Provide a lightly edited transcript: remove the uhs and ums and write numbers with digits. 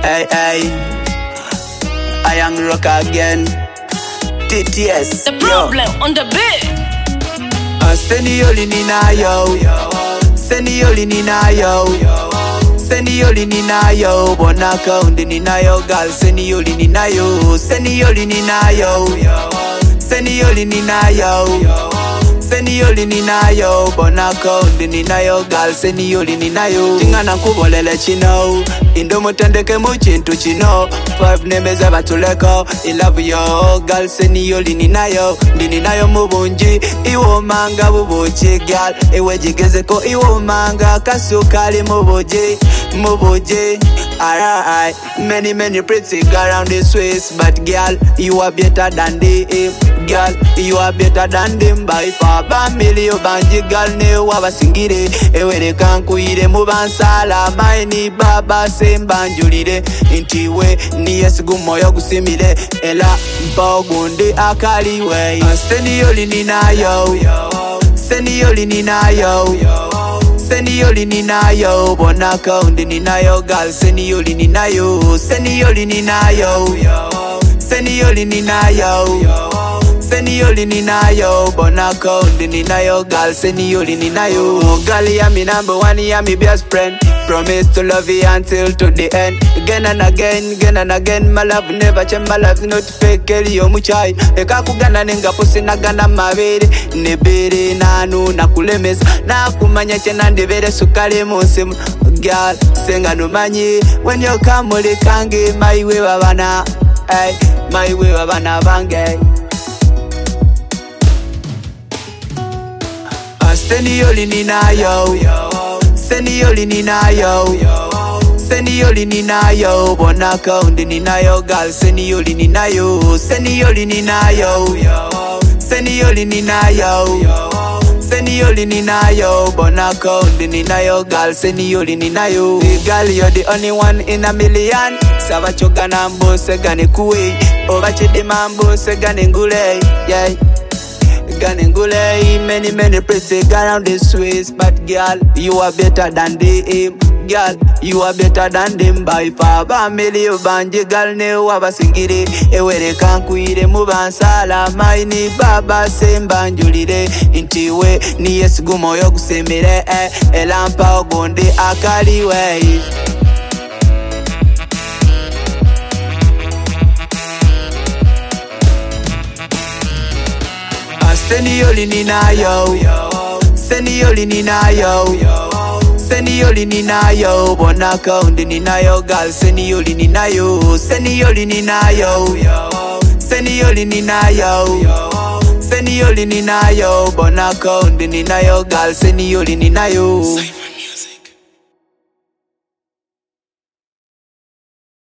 Hey, hey. I am rock again. TTS. The problem on the beat. Seni yoli ninayo. Seni yoli ninayo. Seni yoli ninayo. Bonaka undi ninayo girl. Seni yoli ninayo. Seni yoli ninayo. Seni yoli ninayo. Seni yoli ninayo. Bonaka undi ninayo girl. Seni yoli ninayo. Tingana kubolele chino. Indo mutendeke muchintu chino. 5 nemeza batuleko. I love you girl. Seni yoli ninayo. Ndi ninayo mubunji. Iwo manga bubuchi girl. Iwe jigezeko iwo manga. Kasukali mubuji. Mubuji. Alright. Many pretty girl around the Swiss. But girl, you are better than them. Girl, you are better than them by far. Bamili obanji girl ne wabasingire. Ewere kankuire mubansala. Maini baba sembanjulire. Intiwe ni yesigu moyo gusimile. Ela mpogunde akaliwe. Seni yoli ninayo. Seni yoli ninayo. Seni yoli ninayo. Bonaka undi ninayo girl. Seni yoli ninayo. Seni yoli ninayo. Seni yoli ninayo. Seni yoli ninayo. Bonaka undi ninayo girl. Seni yoli ninayo. Girl, you me number one, you me best friend. Promise to love you until to the end. Again and again, again and again. My love never change, my love not fake. Girl, you muchai. Eka kugana nenga pusi nagana mabere. Nebere nanu nakulemeza. Nakumanya chena ndevere sukale musimu. Girl, senga numanyi. When you come uli kangi. My way wabana. Ay, my way wabana bange. Seni yoli ninayo. Seni yoli ninayo. Seni yoli ninayo. Bonaka undi ninayo girl. Seni yoli ninayo. Seni yoli ninayo. Seni yoli ninayo. Seni yoli ninayo. Bonaka undi ninayo girl. Seni yoli ninayo. Girl, you're the only one in a million. Sabachoka nambo segane kuwe. Obachidi mambo segane ngule. Yeah. Ganengule, many pretty girl around the Swiss. But girl, you are better than them. Girl, you are better than them by far. Bamili obanji girl ne wabasingire. Ewere kankuire mubansala. Maini baba sembanjulire. Intiwe ni yesigu moyo gusemire. Elampa ogonde akaliwe. Seni yoli ninayo. Seni yoli ninayo. Seni yoli ninayo. Bonaka undi ninayo girl. Seni yoli ninayo. Seni yoli ninayo. Seni yoli ninayo. Seni yoli ninayo. Bonaka undi ninayo girl. Seni yoli ninayo.